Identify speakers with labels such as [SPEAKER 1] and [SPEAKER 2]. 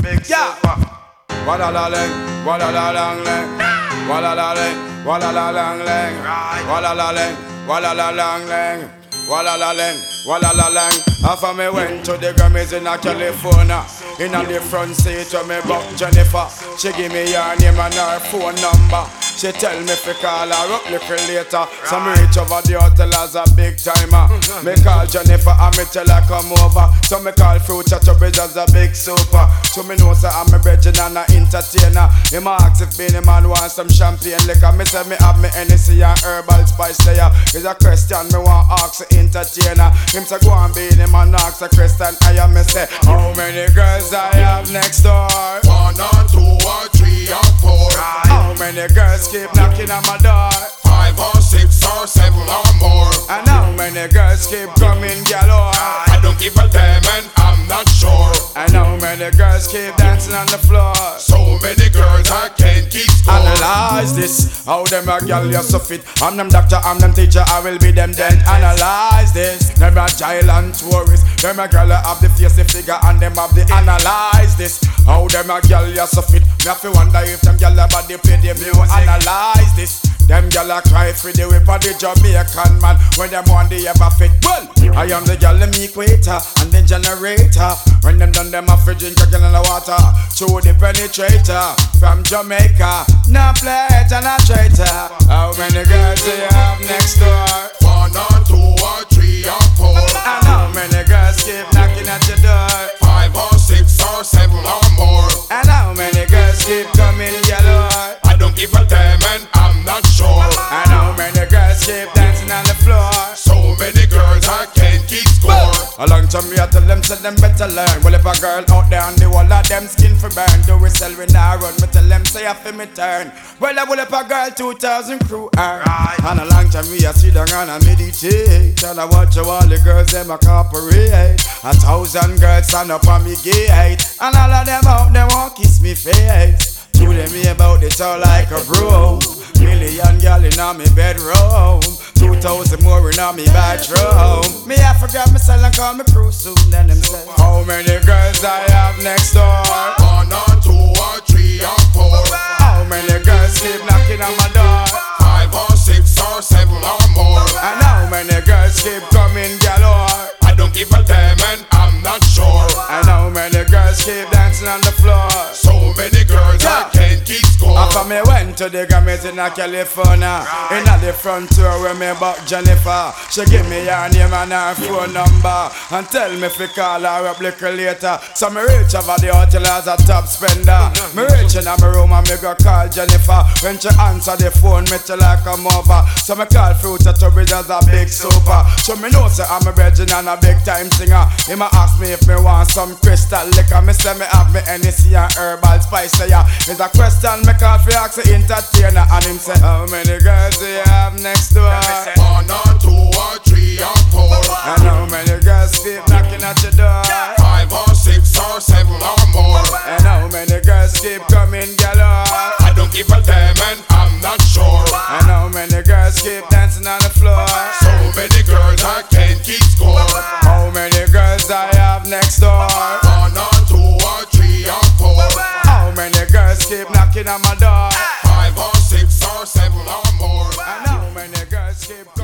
[SPEAKER 1] Yeah. Walla la lang, walla la lang lang, walla la lang, walla la lang lang, walla la lang, walla la lang lang, walla la lang, walla la lang. After me went to the Grammys in California, in on the front seat when me buck Jennifer. She give me her name and her phone number. She tell me fi call her up little later. So me reach over the hotel as a big timer. Me call Jennifer and me tell her come over. So me call Future Bridge as a big super. So me know say I'm a virgin and a entertainer. Him ask if Beenie Man want some champagne liquor. Me say me have me Hennessy and herbal spice there. Is a question me want ask the entertainer. Him say go on Beenie Man ask a question. I am me say how many girls I have next door?
[SPEAKER 2] 1 or 2 or 3 or 4.
[SPEAKER 1] How many girls keep knocking on my door?
[SPEAKER 2] 5 or 6 or 7 or more.
[SPEAKER 1] And how many girls keep coming galore?
[SPEAKER 2] I don't give a damn and I'm not sure.
[SPEAKER 1] And how many girls keep dancing on the floor?
[SPEAKER 2] So many girls I can't keep score.
[SPEAKER 1] Analyze this, how them a girl you so fit. I'm them doctor, I'm them teacher, I will be them then. Analyze this, them a child and tourist. Them a girl have the face, the figure, and them have the. Analyze this, how them a girl you so fit. Me have to wonder if them girl body play the music. Analyze this, them girl a cry for the whip of the Jamaican man when them want the ever fit. Well, I am the girl the equator and the generator. When them done them have to drink a gallon of water. Through the penetrator from Jamaica. No plate and a traitor. How many girls do you have next door?
[SPEAKER 2] 1 or 2 or 3 or 4.
[SPEAKER 1] And how many girls keep knocking at your door?
[SPEAKER 2] 5 or 6 or 7 or more.
[SPEAKER 1] And how many girls keep coming yellow?
[SPEAKER 2] I don't give a damn and I'm not sure.
[SPEAKER 1] And how many girls keep dancing on the floor?
[SPEAKER 2] So many girls I can't keep score.
[SPEAKER 1] A long time me I tell them, say them better learn. Well if a girl out there and the whole of them skin for burn, do we sell we now run? Me tell them say I feel me turn. Well I will if a girl 2000 crew earn. And a long time me I sit down and I meditate. And I watch how all the girls them a cooperate. 1,000 girls stand up on me gate. And all of them out them won't kiss me face. To them me about it all like a bro. Million gal in on me bedroom. 2,000 more in on me bathroom. Me I forgot me cell and call me crew soon. Then them say how many girls I have next door?
[SPEAKER 2] 1 or 2 or 3 or 4.
[SPEAKER 1] How many girls keep knocking on my door?
[SPEAKER 2] 5 or 6 or 7 or more.
[SPEAKER 1] And how many girls keep coming galore?
[SPEAKER 2] I don't give a damn and I'm not sure.
[SPEAKER 1] And how many girls keep dancing on the floor?
[SPEAKER 2] So many girls I can't keep score.
[SPEAKER 1] After me went to the Grammys in California, in the front tour where me buck Jennifer. She give me her name and her phone number and tell me fi call her up little later. So me reach over the hotel as a top spender. Me reach in my room and me go call Jennifer. When she answer the phone, me tell her come over. So me call Future Bridge as a big super. So me know say I'm a virgin and a big time singer. He ma ask me if me want some crystal liquor. Me say me have me Hennessy and herbal spice there. It's a question me call fi ask the entertainer. And him say how many girls do you have next door?
[SPEAKER 2] 1 or 2 or 3 or 4.
[SPEAKER 1] And how many girls keep knocking at your door?
[SPEAKER 2] 5 or 6 or 7 or more.
[SPEAKER 1] And how many girls keep coming galore?
[SPEAKER 2] I don't give a damn and I'm not sure.
[SPEAKER 1] And how many girls keep dancing on the floor?
[SPEAKER 2] So many girls I can't keep score.
[SPEAKER 1] How many girls I have next door?
[SPEAKER 2] 1 or 2 or 3 or 4.
[SPEAKER 1] How many girls keep knocking on my door?
[SPEAKER 2] 5 or 6 or 7 or more.
[SPEAKER 1] And how many girls keep